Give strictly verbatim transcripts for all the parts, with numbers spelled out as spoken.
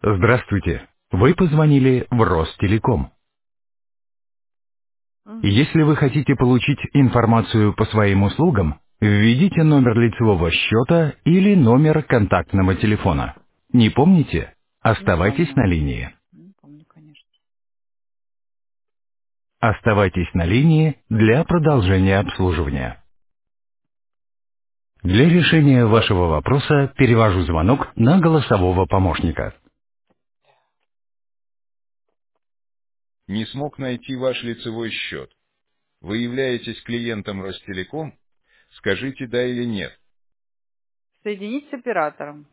Здравствуйте. Вы позвонили в Ростелеком. Мгм. Если вы хотите получить информацию по своим услугам, введите номер лицевого счета или номер контактного телефона. Не помните? Не Оставайтесь помню. на линии. Не помню, конечно. Оставайтесь на линии для продолжения обслуживания. Для решения вашего вопроса перевожу звонок на голосового помощника. Не смог найти ваш лицевой счет. Вы являетесь клиентом Ростелеком? Скажите да или нет. Соединить с оператором.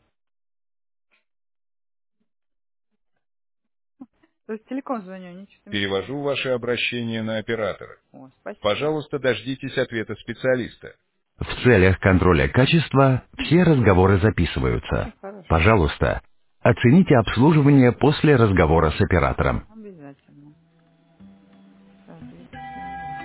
То есть телеком звоню, они что-то мешают. Перевожу ваше обращение на оператора. О, спасибо. Пожалуйста, дождитесь ответа специалиста. В целях контроля качества все разговоры записываются. Очень хорошо. Пожалуйста, оцените обслуживание после разговора с оператором. Обязательно. Так, регистрировать.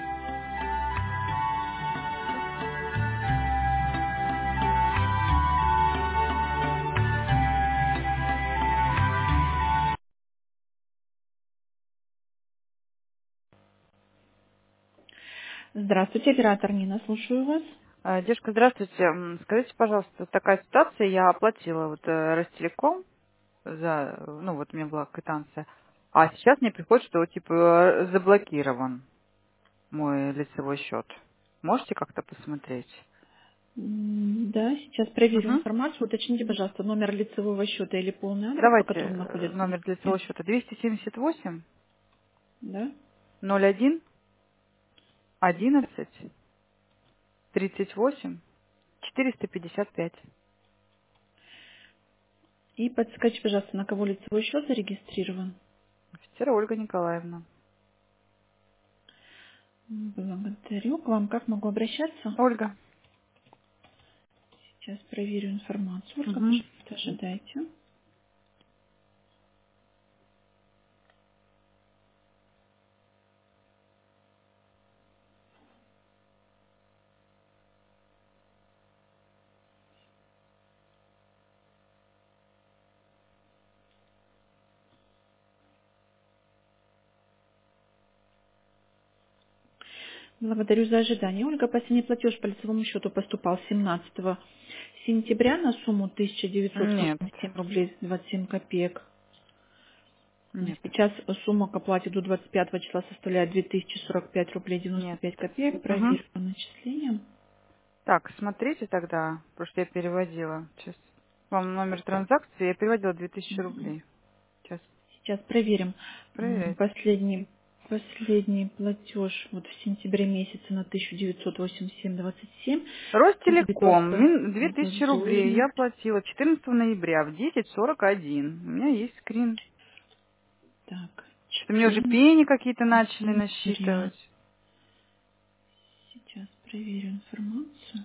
Здравствуйте, оператор Нина, слушаю вас. А, девушка, здравствуйте. М, Скажите, пожалуйста, вот такая ситуация. Я оплатила вот э, Ростелеком за, ну вот у меня была квитанция, а сейчас мне приходит, что типа э, заблокирован мой лицевой счет. Можете как-то посмотреть? М, Да, сейчас проверю Угу. информацию. Уточните, пожалуйста, номер лицевого счета или полный адрес, по Давайте которому э, находится. номер лицевого счета двести семьдесят восемь Да? ноль один одиннадцать тридцать восемь четыреста пятьдесят пять. И подскажите, пожалуйста, на кого лицевой счет зарегистрирован? Офицер Ольга Николаевна. Благодарю. К вам как могу обращаться? Ольга. Сейчас проверю информацию. Ольга, Угу. пожалуйста, ожидайте. Благодарю за ожидание. Ольга, последний платеж по лицевому счету поступал семнадцатого сентября на сумму тысяча девятьсот сорок Нет, семь рублей двадцать семь копеек. нет, Сейчас сумма к оплате до двадцать пятого числа составляет две тысячи сорок пять рублей девяносто нет. пять копеек. Угу. Проверю по начислениям. Так, смотрите тогда, потому что я переводила. Сейчас вам номер транзакции, я переводила две тысячи рублей. Сейчас Сейчас проверим. М, проверяйте. Последний, последний платеж вот в сентябре месяце на тысяча девятьсот восемьдесят семь двадцать семь Ростелеком, введется мин- две в тысячи рублей обслуживание. я платила четырнадцатого ноября в десять сорок один. У меня есть скрин. Так, Что мне уже четырнадцатого пени какие-то начали сентября. насчитывать. Сейчас проверю информацию.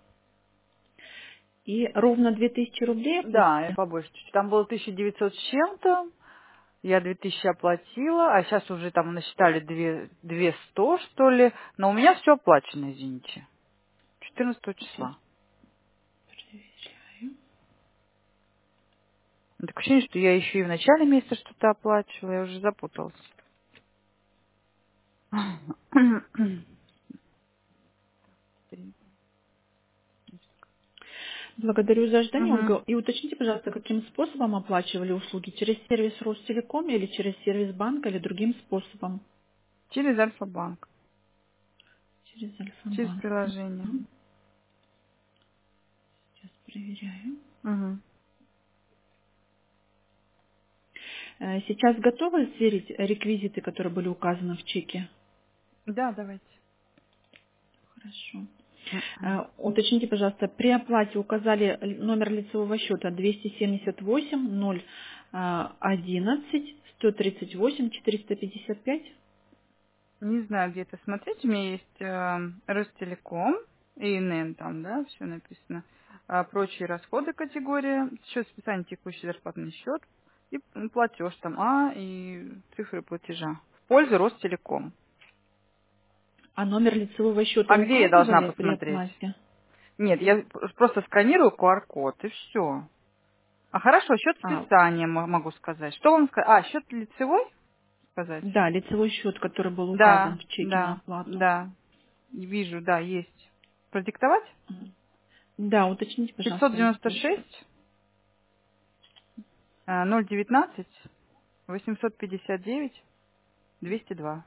И ровно две тысячи рублей Да, я оплатили? побольше чуть-чуть. Там было тысяча девятьсот с чем-то, я две тысячи оплатила, а сейчас уже там насчитали две, две сто, что ли. Но у меня все оплачено, извините. четырнадцатого Сейчас числа. проверяю. Такое ощущение, что я еще и в начале месяца что-то оплачивала, я уже запуталась. Благодарю за ожидание, Мгм. Ольга. И уточните, пожалуйста, каким способом оплачивали услуги? Через сервис Ростелеком или через сервис банка или другим способом? Через Альфа-банк, Через через Альфа-банк. приложение. Мгм. Сейчас проверяю. Мгм. Э, Сейчас готовы сверить реквизиты, которые были указаны в чеке? Да, давайте. Хорошо. Э, Уточните, пожалуйста, при оплате указали л- номер лицевого счета двести семьдесят восемь ноль одиннадцать сто тридцать восемь четыреста пятьдесят пять? Не знаю, где это смотреть. У меня есть э, Ростелеком, и эн эн там, да, все написано. А прочие расходы категория, счет списания текущий зарплатный счет и м, платеж там А и цифры платежа. В пользу Ростелеком. А номер лицевого счета А где я должна указывали при посмотреть? оплате? Нет, я п- просто сканирую ку ар код и все. А хорошо, счет А, списания мо- могу сказать. Что вам сказать? А, счет лицевой сказать? да, лицевой счет, который был Да, указан в чеке на да, оплату. да. Вижу, да, есть. Продиктовать? Да, уточните, пятьсот пожалуйста, девяносто лицевой счет. шесть э, ноль девятнадцать восемьсот пятьдесят девять двести два.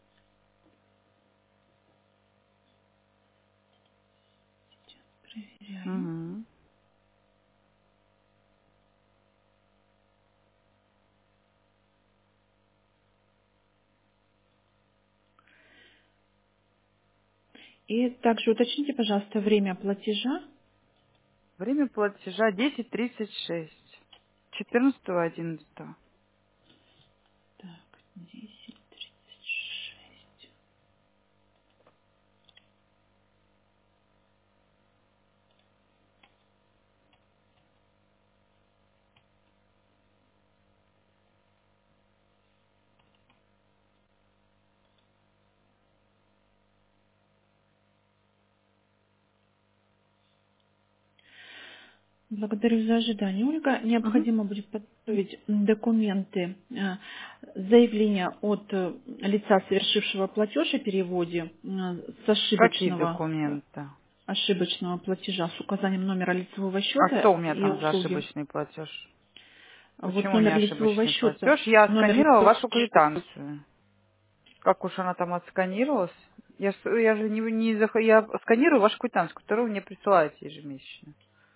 Проверяем. Угу. И также уточните, пожалуйста, время платежа. Время платежа десять тридцать шесть. четырнадцатого одиннадцатого. Так, десять тридцать шесть. Благодарю за ожидание, Ольга. Угу. Необходимо будет подготовить документы, э, заявление от э, лица, совершившего платеж о переводе э, с Какие ошибочного, э, документы? ошибочного платежа с указанием номера лицевого А счета что у меня и там за услуги. ошибочный платеж? Вот Почему не номер лицевого ошибочный счета, платеж? Я номер сканировала лицевого вашу счета. квитанцию. Как уж она там отсканировалась? Я, с- я же не, не зах- я сканирую вашу квитанцию, которую вы мне присылаете ежемесячно.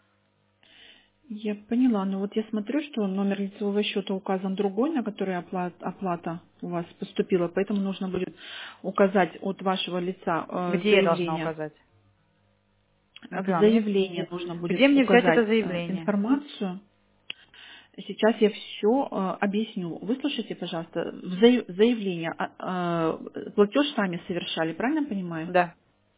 Я поняла, но вот я смотрю, что номер лицевого счета указан другой, на который опла- оплата у вас поступила, поэтому нужно будет указать от вашего лица э, Где я должна заявление. указать? Не В поняла, мне... заявлении нужно будет Где мне взять это указать э, заявление? информацию. Сейчас я все объясню. Выслушайте, пожалуйста, в заяв- заявление, а, э, платеж сами совершали, правильно я понимаю? Да.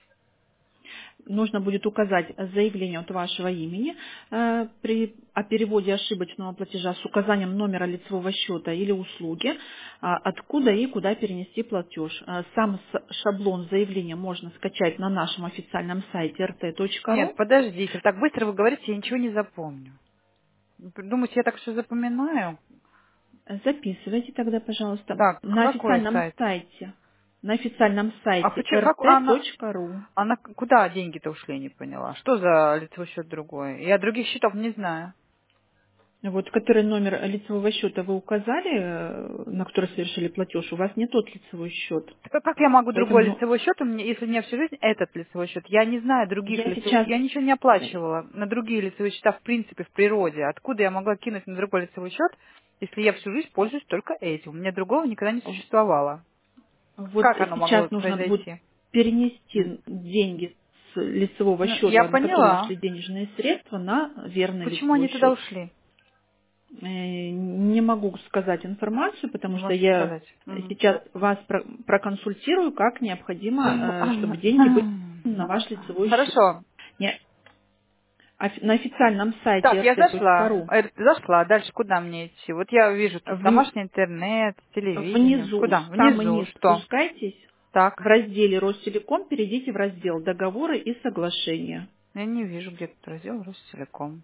Нужно будет указать заявление от вашего имени э, при, о переводе ошибочного платежа с указанием номера лицевого счета или услуги, а, откуда и куда перенести платеж. А, Сам с- шаблон заявления можно скачать на нашем официальном сайте эр тэ точка Нет, ру. подождите, так быстро вы говорите, я ничего не запомню. Вы думаете, я так все запоминаю? Записывайте тогда, пожалуйста, Так, на какой официальном сайт? сайте, на официальном А сайте почему, как, а на, эр тэ точка ру. а на- куда деньги-то ушли, не поняла? Что за лицевой счет другой? Я других счетов не знаю. Вот, который номер лицевого счета вы указали, э, на который совершили платеж, у вас не тот лицевой счет. Так а как я могу Поэтому другой ну, лицевой счет, у меня, если у меня всю жизнь этот лицевой счет? Я не знаю других я лицевых, сейчас, я ничего не оплачивала на другие лицевые счета в принципе в природе. Откуда я могла кинуть на другой лицевой счет, если я всю жизнь пользуюсь только этим? У меня другого никогда не существовало. вот Как оно могло сейчас нужно будет произойти? М. перенести деньги с лицевого Ну, я счета, на который поняла. ушли денежные средства, на верный Почему они лицевой туда счет. ушли? Э, Не могу сказать информацию, потому Не что можете я сказать. Мгм. сейчас вас про- проконсультирую, как необходимо, э, чтобы деньги были на ваш лицевой счет. Хорошо. Не- офи- На официальном сайте Так, я эр тэ точка зашла. ру Э, Зашла. Дальше куда мне идти? Вот я вижу тут в- домашний интернет, телевидение. внизу, Куда? самый Внизу. низ Что? спускайтесь, в Так. разделе Ростелеком перейдите в раздел «Договоры и соглашения». Я не вижу, где тут раздел Ростелеком.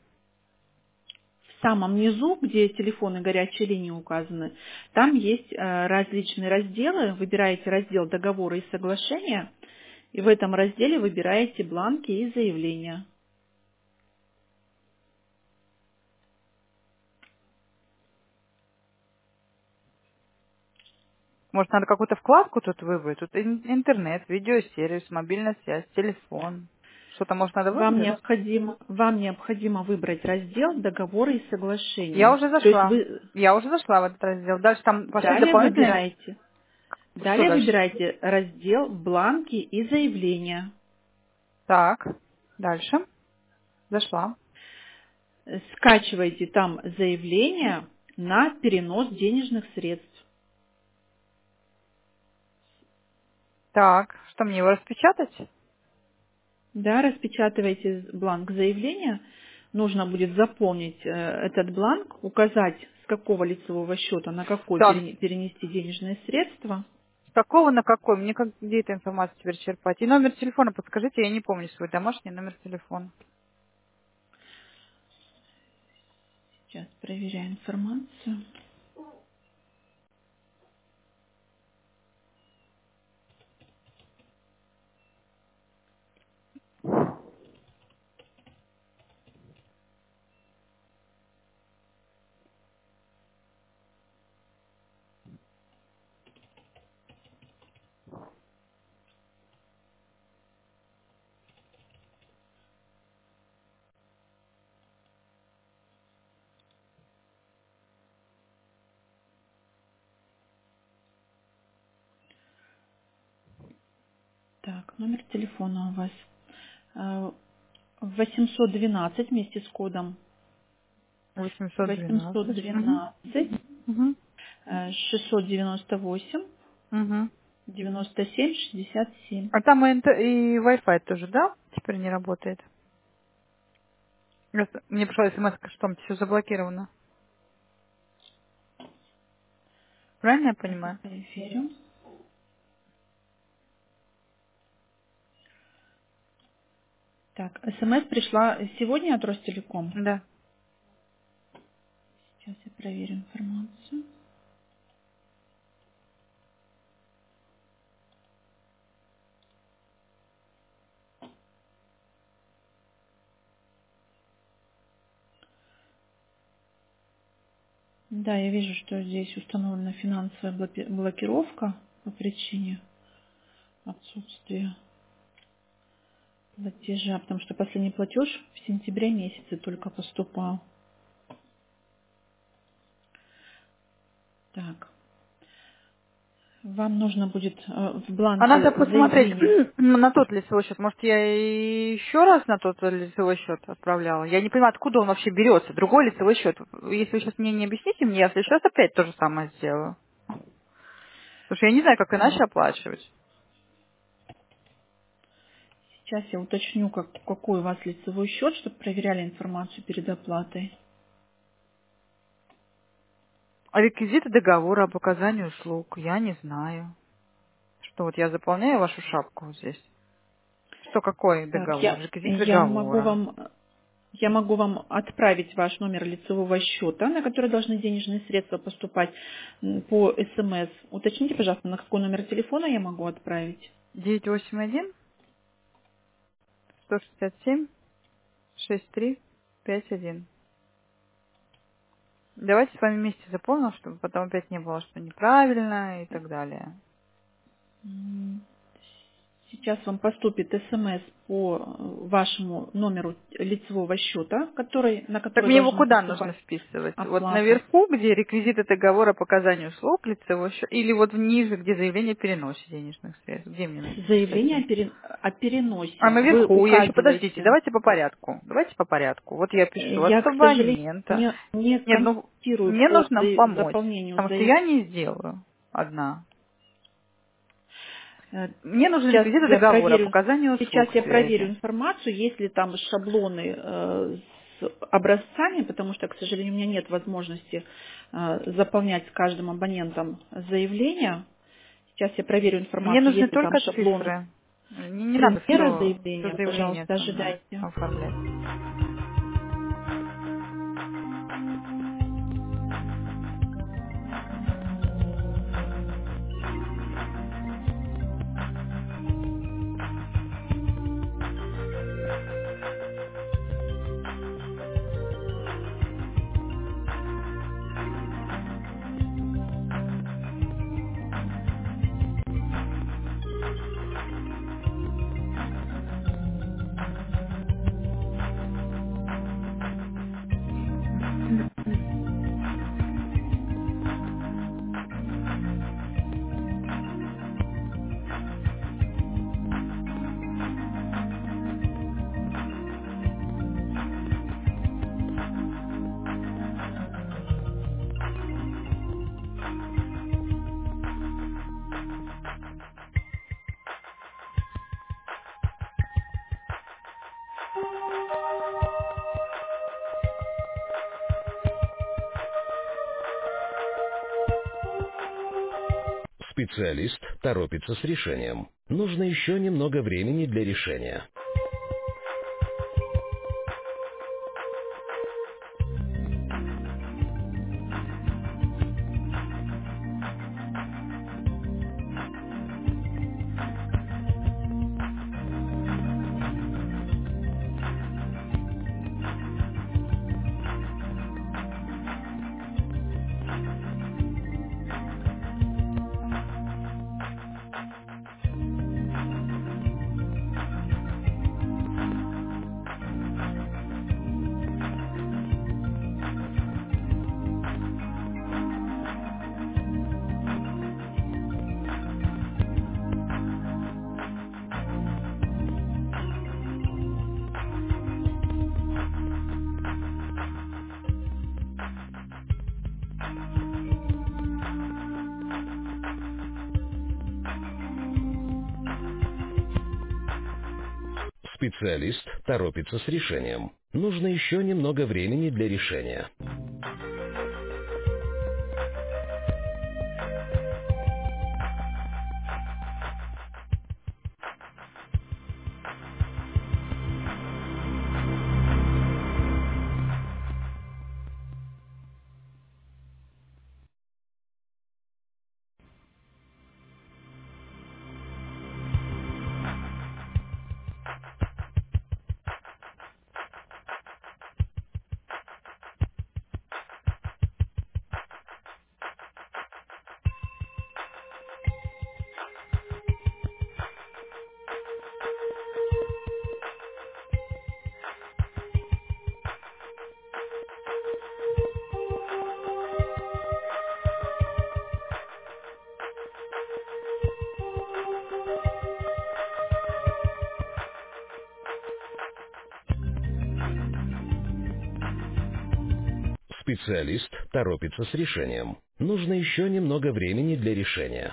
В самом низу, где телефоны горячей линии указаны, там есть э, различные разделы. Выбираете раздел «Договоры и соглашения», и в этом разделе выбираете бланки и заявления. Может, надо какую-то вкладку тут выбрать? Тут ин- интернет, видеосервис, мобильная связь, телефон. Что-то, может, надо Вам выбрать? необходимо, вам необходимо выбрать раздел «Договоры и Я соглашения». уже То есть зашла. вы Я уже зашла в этот раздел. Дальше там пошли далее дополнительные... выбираете, Что далее дальше? выбираете раздел «Бланки и заявления». Так. Дальше. Зашла. Скачиваете там заявление на перенос денежных средств. Так. Что, мне его распечатать? Да, распечатываете бланк заявления. Нужно будет заполнить э, этот бланк, указать, с какого лицевого счета на какой Так. перене- перенести денежные средства. С какого на какой? Мне как где эта информация теперь черпать? И номер телефона подскажите, я не помню свой домашний номер телефона. Сейчас проверяю информацию. Так, номер телефона у вас э, восемьсот двенадцать вместе с кодом восемьсот восемьсот двенадцать. Угу. двенадцать Угу. э, шестьсот девяносто восемь Угу. девяносто семь шестьдесят семь. А там и, интер- и Wi-Fi тоже, да? Теперь не работает. Просто мне пришла смс, что там все заблокировано. Правильно я Сейчас я понимаю? проверю. Так, смс пришла сегодня от Ростелеком. Да. Сейчас я проверю информацию. Да, я вижу, что здесь установлена финансовая блоки- блокировка по причине отсутствия платежа, потому что последний платеж в сентябре месяце только поступал. Так, вам нужно будет э, в А надо бланке посмотреть заявления. на тот лицевой счет. Может, я и еще раз на тот лицевой счет отправляла? Я не понимаю, откуда он вообще берется. Другой лицевой счет. Если вы сейчас мне не объясните, мне я в следующий раз опять то же самое сделаю. Потому что я не знаю, как иначе оплачивать. Сейчас я уточню, как, какой у вас лицевой счет, чтобы проверяли информацию перед оплатой. А реквизиты договора об оказании услуг, я не знаю. Что вот я заполняю вашу шапку вот здесь. Что какой Так, договор? я, Реквизит я могу договора. вам я могу вам отправить ваш номер лицевого счета, на который должны денежные средства поступать м, по СМС. Уточните, пожалуйста, на какой номер телефона я могу отправить. девять восемь один сто шестьдесят семь шестьдесят три пять один. Давайте с вами вместе заполним, чтобы потом опять не было, что неправильно и так далее. М, Сейчас вам поступит СМС по э, вашему номеру лицевого счета, который, на Так который мне его должна куда нужно поступать вписывать? Вот оплата. наверху, где реквизиты договора по оказанию услуг лицевой счет, или вот ниже, где заявление о переносе денежных средств? Где мне написать? Заявление о, пере- о А переносе вы наверху, я еще, подождите, указываете. давайте по порядку. Давайте по порядку. Вот я пишу Я, к от сожалению, абонента. не, не Нет, ну, контактирую мне по нужно за- помочь, заполнению потому что заявления. я не сделаю одна. Э, Мне нужны Сейчас реквизиты я договора по проверю, оказанию сейчас услуг я проверю связи. информацию, есть ли там шаблоны э, с образцами, потому что, к сожалению, у меня нет возможности э, заполнять с каждым абонентом заявление. Сейчас я проверю Мне информацию, нужны есть ли там только шаблоны цифры. Не, не надо примера все, все заявления. заявление Пожалуйста, со мной ожидайте. оформлять. Специалист торопится с решением. Нужно еще немного времени для решения. Специалист торопится с решением. Нужно еще немного времени для решения. Специалист торопится с решением. Нужно еще немного времени для решения.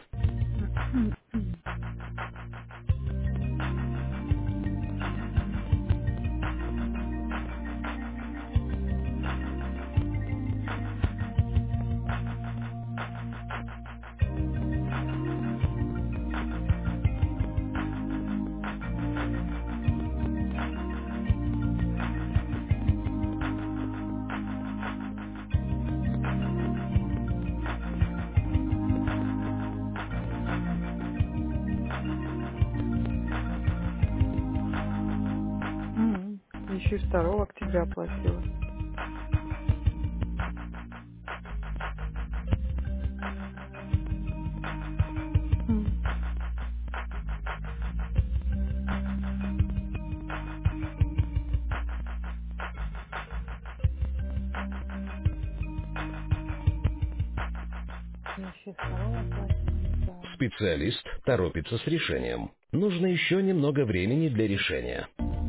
М, Еще и второго октября оплатила. М, Я еще второго оплатила, да. Специалист торопится с решением. Нужно еще немного времени для решения.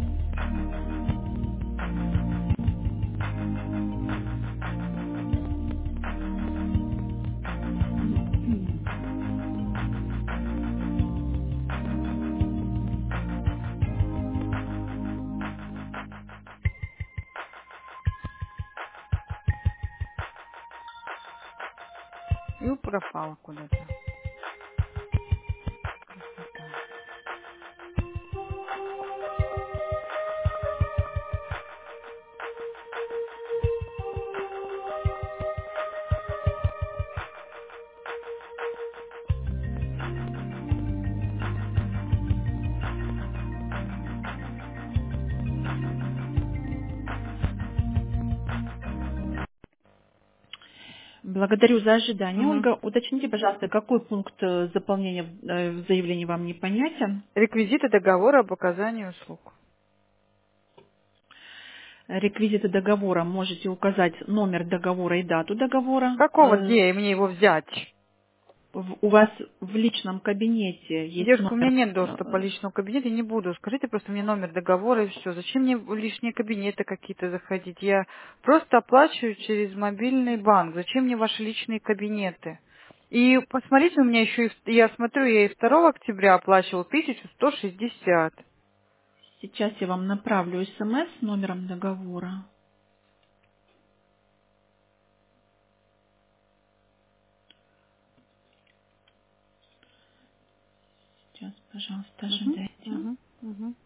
И пропала куда-то. Красота. Благодарю за ожидание. Мгм. Ольга, уточните, пожалуйста, какой пункт э, заполнения э, в заявлении вам непонятен? Реквизиты договора об оказании услуг. Реквизиты договора можете указать номер договора и дату договора. Какого, Э, где мне его взять? в- У вас в личном кабинете есть Девушка, у меня номер. нет доступа э, личного кабинета, я не буду. Скажите просто мне номер договора и все. Зачем мне в лишние кабинеты какие-то заходить? Я просто оплачиваю через мобильный банк. Зачем мне ваши личные кабинеты? И посмотрите, у меня еще, и в- я смотрю, я и второго октября оплачивала тысячу сто шестьдесят. Сейчас я вам направлю смс с номером договора. Сейчас, пожалуйста, Угу, ожидайте. угу, угу.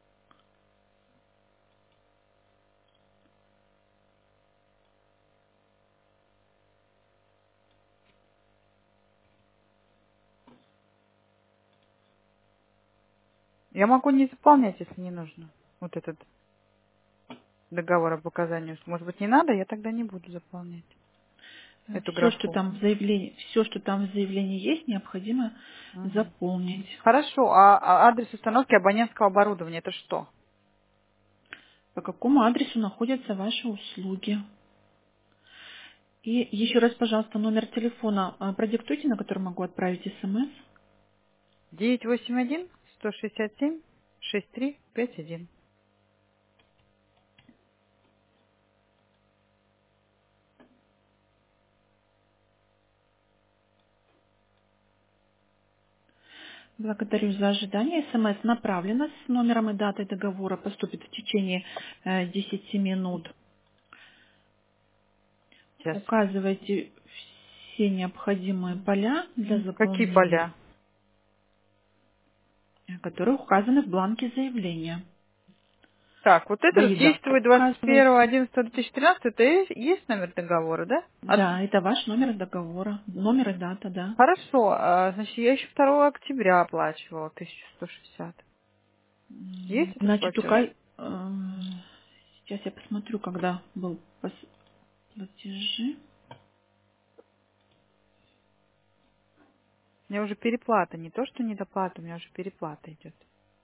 Я могу не заполнять, если не нужно. Вот этот договор об оказании услуг. Может быть, не надо, я тогда не буду заполнять эту Все, что графу. там в заявлении, все, что там в заявлении есть, необходимо Мгм. заполнить. Хорошо, а а адрес установки абонентского оборудования это что? По какому адресу находятся ваши услуги? И еще раз, пожалуйста, номер телефона а, продиктуйте, на который могу отправить смс. девять восемь один сто шестьдесят семь шесть три пять один. Благодарю за ожидание. СМС направлено с номером и датой договора. Поступит в течение э, десяти минут. Сейчас. Указывайте все необходимые поля для Какие заполнения, поля? которые указаны в бланке заявления. Так, вот это Свои даты действует двадцать первого указывайте. одиннадцатого две тысячи тринадцатого. Это есть, есть номер договора, да? От- Да, это ваш номер договора. Номер и дата, да. Хорошо. а, Значит, я еще второго октября оплачивала тысячу сто шестьдесят. М, Есть этот Значит, платеж? ука- э, сейчас я посмотрю, когда был пос- платежи. У меня уже переплата. Не то, что недоплата, у меня уже переплата идет.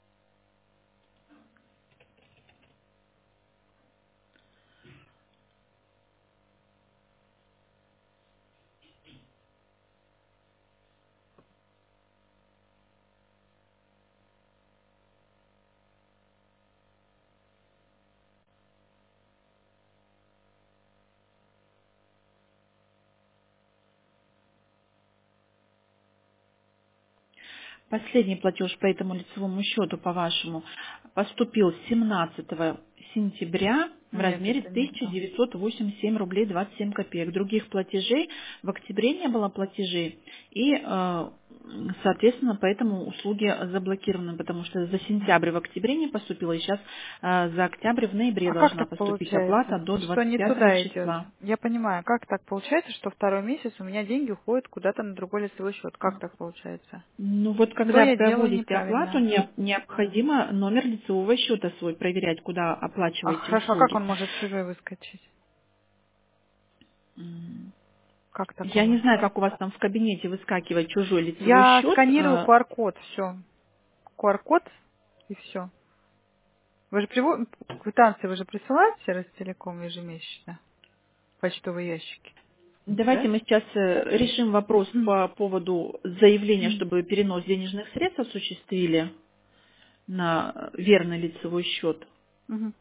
Последний платеж по этому лицевому счету, по вашему, поступил семнадцатого сентября в Нет, размере это не тысяча то. девятьсот восемьдесят семь рублей двадцать семь копеек. Других платежей в октябре не было платежей. И, э, соответственно, поэтому услуги заблокированы, потому что за сентябрь в октябре не поступило, и сейчас э, за октябрь в ноябре А как должна так поступить оплата получается? до Что двадцать не пятого туда идет? числа. Я понимаю, как так получается, что второй месяц у меня деньги уходят куда-то на другой лицевой счет? Как так получается? Ну вот Что когда я делаю проводите оплату, неправильно? не- необходимо номер лицевого счета свой проверять, куда А оплачиваете хорошо, а как услуги. он может чужой выскочить? М, Как Я не такое? знаю, как у вас там в кабинете выскакивает чужой лицевой Я счет. сканирую Э, Q R-код, все. Q R-код и все. Вы же приво... квитанции вы же присылаете Ростелеком ежемесячно? Почтовые ящики. Давайте Да? мы сейчас э, решим вопрос по поводу заявления, чтобы перенос денежных средств осуществили на верный лицевой счет. Мгм.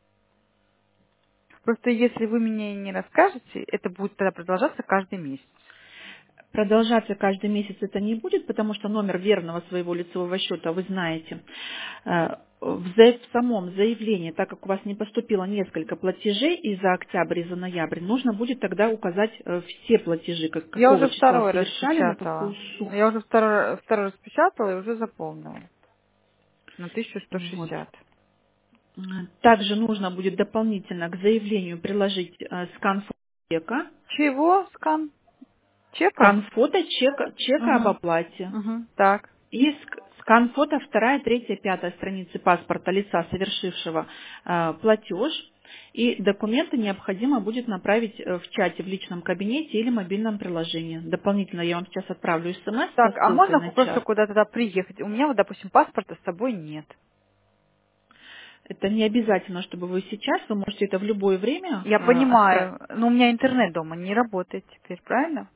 Просто если вы мне не расскажете, это будет тогда продолжаться каждый месяц. Продолжаться каждый месяц это не будет, потому что номер верного своего лицевого счета вы знаете. Э, В за- в самом заявлении, так как у вас не поступило несколько платежей и за октябрь, и за ноябрь, нужно будет тогда указать э, все платежи, как- Я уже какого числа второй совершали, на какую распечатала. сумму. Я уже второй, второй распечатала и уже заполнила. На тысячу сто Вот. шестьдесят. Э, Также нужно будет дополнительно к заявлению приложить э, скан фото чека, Чего? Скан? Чека? скан фото чека, чека об Угу. оплате. Угу. Так. И ск- скан фото вторая, третья, пятая страницы паспорта лица, совершившего э, платеж. И документы необходимо будет направить э, в чате в личном кабинете или мобильном приложении. Дополнительно я вам сейчас отправлю смс со Так, а ссылкой можно на просто чат. куда-то туда приехать? У меня вот, допустим, паспорта с собой нет. Это не обязательно, чтобы вы сейчас, вы можете это в любое время Я э, отправить. понимаю, но у меня интернет дома не работает теперь, правильно?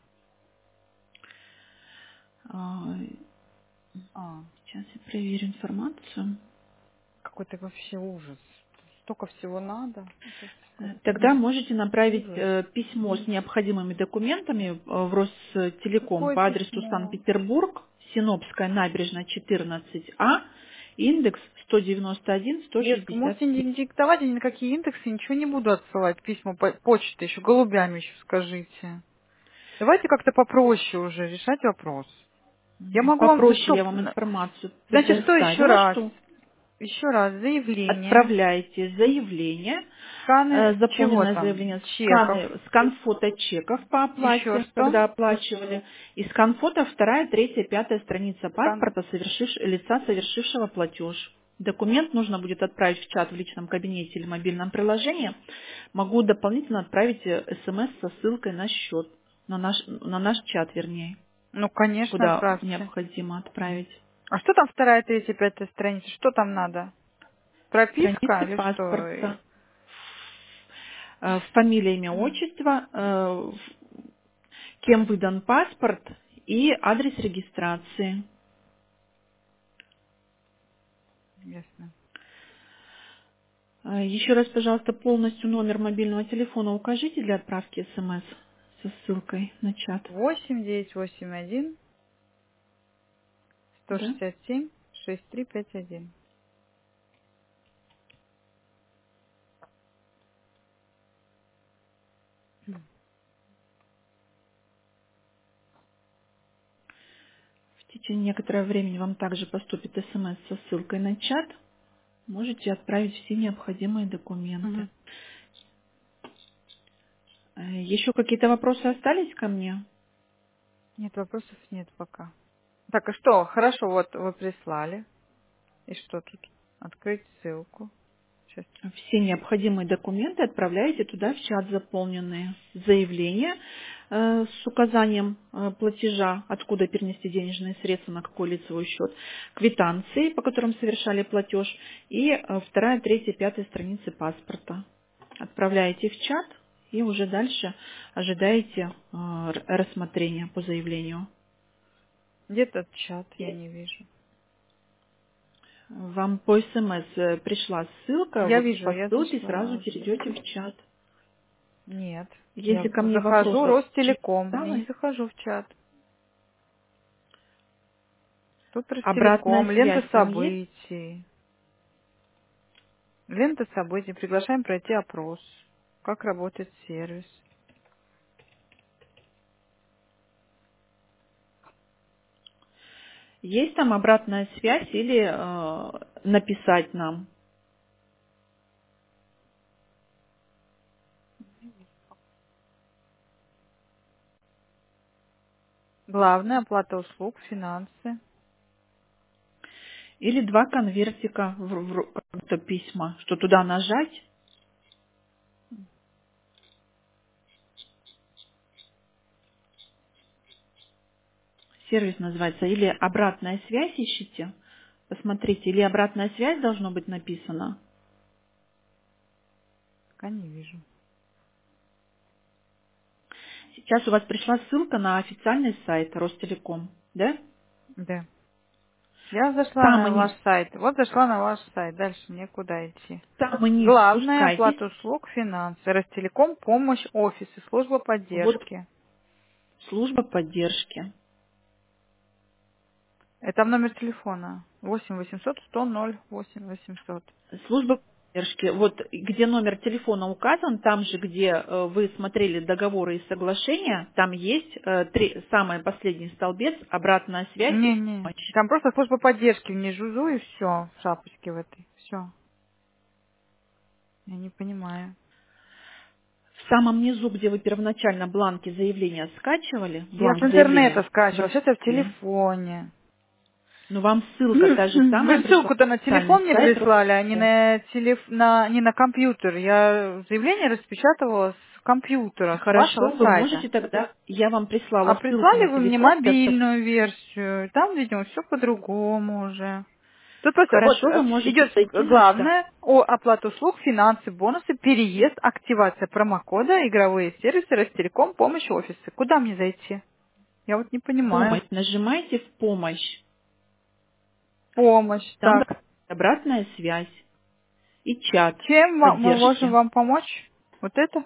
А, А, Сейчас я проверю информацию. какой-то вообще ужас. Столько всего надо. Это Э, какой-то Тогда можете направить ужас. э, письмо с необходимыми документами э, в Ростелеком Какое по адресу письмо? Санкт-Петербург, Синопская набережная четырнадцать А, индекс сто девяносто один сто Детка, шестьдесят можете не диктовать, я ни на какие индексы ничего не буду отсылать. Письма, по- почты еще, голубями еще скажите. Давайте как-то попроще уже решать вопрос. Я семь. могу вам... за Попроще что? я вам информацию Значит, что еще предоставила, раз? что Еще раз, заявление, отправляете заявление, э, сканы чего заполненное там? заявление, Чеков. сканы, скан фото чеков по Еще оплате, что? когда оплачивали, и скан фото вторая, третья, пятая страница Скан... паспорта совершивш- лица, совершившего платеж. Документ нужно будет отправить в чат в личном кабинете или мобильном приложении. Могу дополнительно отправить смс со ссылкой на счет, на наш, на наш чат, вернее, Ну, конечно, куда отправьте. необходимо отправить. А что там вторая, третья, пятая страница? Что там надо? Прописка Страницы или что? паспорта, э, фамилия, имя, отчество, э, кем выдан паспорт и адрес регистрации. Ясно. Э, Еще раз, пожалуйста, полностью номер мобильного телефона укажите для отправки смс со ссылкой на чат. восемь девятьсот восемьдесят один сто Да? шестьдесят семь шестьдесят три пятьдесят один. В течение некоторого времени вам также поступит смс со ссылкой на чат. Можете отправить все необходимые документы. Мгм. Э, Еще какие-то вопросы остались ко мне? Нет, вопросов нет пока. Так, и что? Хорошо, вот вы прислали. И что тут? Открыть ссылку. Сейчас. Все необходимые документы отправляете туда в чат заполненные. Заявление э, с указанием э, платежа, откуда перенести денежные средства, на какой лицевой счет, квитанции, по которым совершали платеж, и э, вторая, третья, пятая страницы паспорта. Отправляете в чат и уже дальше ожидаете э, р- рассмотрения по заявлению. Где тот чат? Я не вижу. Вам по СМС э, пришла ссылка, Я вот вижу, по я ссылке зашла сразу уже. перейдете в чат. Нет. Я Если ко мне захожу вопросов не Ростелеком. Я не осталось, захожу в чат. Тут обратная Ростелеком, лента связь там есть? событий. Лента событий. Приглашаем пройти опрос. Как работает сервис. Есть там обратная связь или э, написать нам? Главная оплата услуг, финансы. Или два конвертика в, в- как-то письма, что туда нажать, сервис называется, или обратная связь ищите, посмотрите, или обратная связь должно быть написано. Пока не вижу. Сейчас у вас пришла ссылка на официальный сайт Ростелеком, да? Да. Я зашла Там на ваш они, сайт. Вот зашла на ваш сайт. Дальше мне куда идти? там они Главная спускайтесь, оплата услуг, финансы. Ростелеком, помощь, офисы, служба вот поддержки. служба поддержки. Это номер телефона. восемь восемьсот сто ноль восемь восемьсот. Служба поддержки. Вот где номер телефона указан, там же, где э, вы смотрели договоры и соглашения, там есть э, три, самый последний столбец, обратная связь и Не-не. помощь. Там просто служба поддержки внизу и все. В шапочке в этой. Все. Я не понимаю. В самом низу, где вы первоначально бланки заявления скачивали, Я с бланк интернета заявления, скачивала. Сейчас я в заполнили, телефоне. но вам ссылка та же самая Вы пришла ссылку-то на на официальный телефон мне сайт прислали, а не Ростелеком. на, телеф... на... не на компьютер. Я заявление распечатывала с компьютера, с вашего Хорошо, вы сайта. можете тогда, я вам А прислала ссылку прислали на вы мне телефон. мобильную версию. Там, видимо, все по-другому уже. Тут просто вот Хорошо, э, вы можете идет зайти на сайт. главное о оплата услуг, финансы, бонусы, переезд, активация промокода, игровые сервисы, Ростелеком, помощь, офисы. Куда мне зайти? Я вот не понимаю. Помощь. Нажимайте в помощь. Помощь. Там Так. должна быть обратная связь и чат Чем ва- мы можем поддержки. вам помочь? Вот это?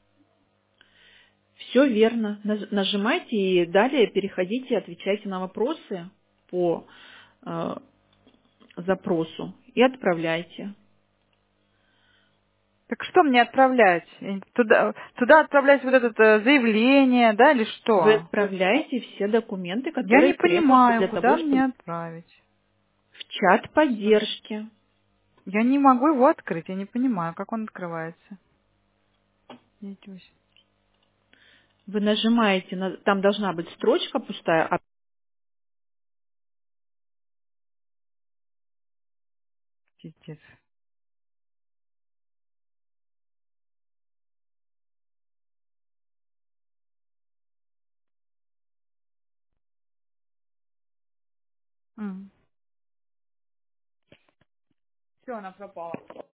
Все верно. Наж- Нажимайте и далее переходите, отвечайте на вопросы по э, запросу и отправляйте. Так что мне отправлять? Я- Туда, туда отправлять вот это э, заявление, да, или Вы что? отправляете все документы, Я не которые требуются понимаю, для куда того, мне чтобы отправить. в чат поддержки. Я не могу его открыть, я не понимаю, как он открывается. Идёсь. Вы нажимаете, на, там должна быть строчка пустая, а Пиздец. Все, она пропала.